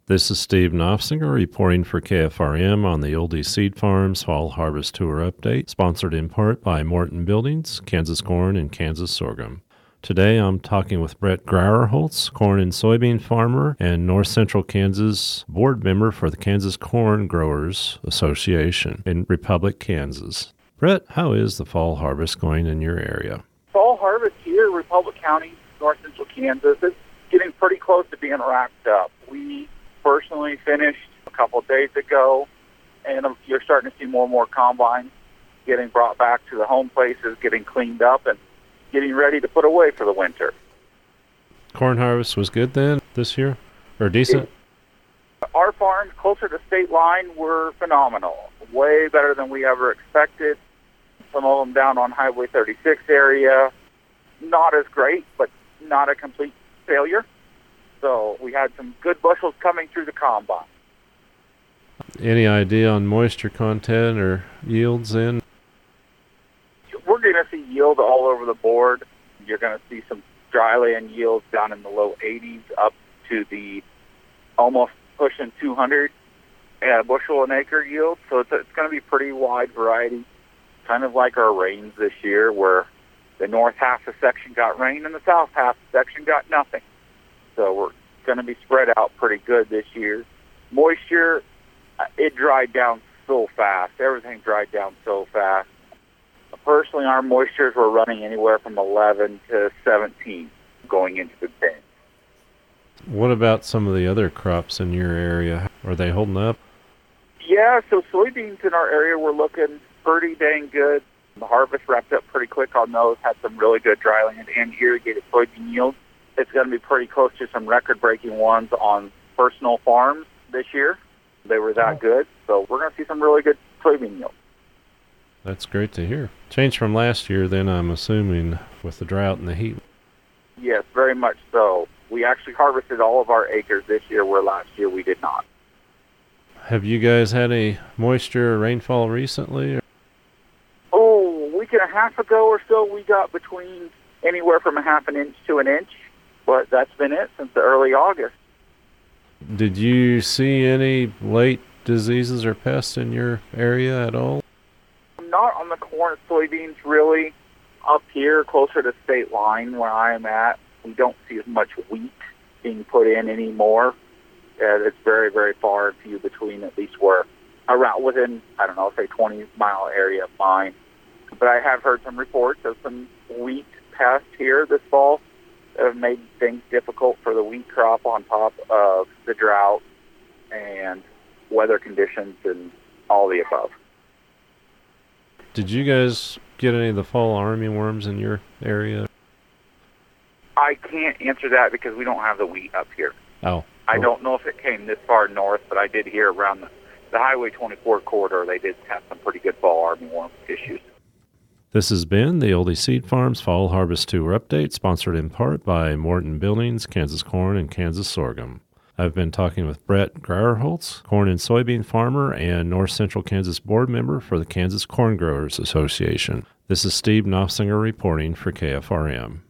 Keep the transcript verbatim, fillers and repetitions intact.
This is Steve Knopfsinger reporting for K F R M on the Oldie Seed Farms Fall Harvest Tour Update, sponsored in part by Morton Buildings, Kansas Corn, and Kansas Sorghum. Today I'm talking with Brett Grauerholz, corn and soybean farmer and North Central Kansas board member for the Kansas Corn Growers Association in Republic, Kansas. Brett, how is the fall harvest going in your area? Fall harvest here, Republic County, North Central Kansas, is getting pretty close to being wrapped up. We personally finished a couple of days ago, and you're starting to see more and more combines getting brought back to the home places, getting cleaned up, and getting ready to put away for the winter. Corn harvest was good then this year, or decent? It, our farms closer to state line were phenomenal, way better than we ever expected. Some of them down on Highway thirty-six area, not as great, but not a complete failure. So we had some good bushels coming through the combine. Any idea on moisture content or yields in? We're going to see yield all over the board. You're going to see some dry land yields down in the low eighties up to the almost pushing two hundred uh, bushel an acre yield. So it's, it's going to be pretty wide variety, kind of like our rains this year, where the north half of the section got rain and the south half of the section got nothing. So we're going to be spread out pretty good this year. Moisture, it dried down so fast. Everything dried down so fast. Personally, our moistures were running anywhere from eleven to seventeen going into the bin. What about some of the other crops in your area? Are they holding up? Yeah, so soybeans in our area were looking pretty dang good. The harvest wrapped up pretty quick on those, had some really good dry land and irrigated soybean yields. It's going to be pretty close to some record-breaking ones on personal farms this year. They were that good, so we're going to see some really good soybean yields. That's great to hear. Change from last year, then, I'm assuming, with the drought and the heat. Yes, very much so. We actually harvested all of our acres this year, where last year we did not. Have you guys had any moisture or rainfall recently? Oh, a week and a half ago or so, we got between anywhere from a half an inch to an inch, but that's been it since the early August. Did you see any late diseases or pests in your area at all? Not on the corn and soybeans, really. Up here, closer to state line where I am at, we don't see as much wheat being put in anymore. Uh, it's very, very far and few between, at least where around within, I don't know, say twenty mile area of mine. But I have heard some reports of some wheat pests here this fall that have made things difficult for the wheat crop on top of the drought and weather conditions and all the above. Did you guys get any of the fall armyworms in your area? I can't answer that because we don't have the wheat up here. Oh. I don't know if it came this far north, but I did hear around the, the Highway twenty-four corridor they did have some pretty good fall armyworm issues. This has been the Oldie Seed Farms Fall Harvest Tour Update, sponsored in part by Morton Buildings, Kansas Corn, and Kansas Sorghum. I've been talking with Brett Grauerholz, corn and soybean farmer and North Central Kansas board member for the Kansas Corn Growers Association. This is Steve Knopfsinger reporting for K F R M.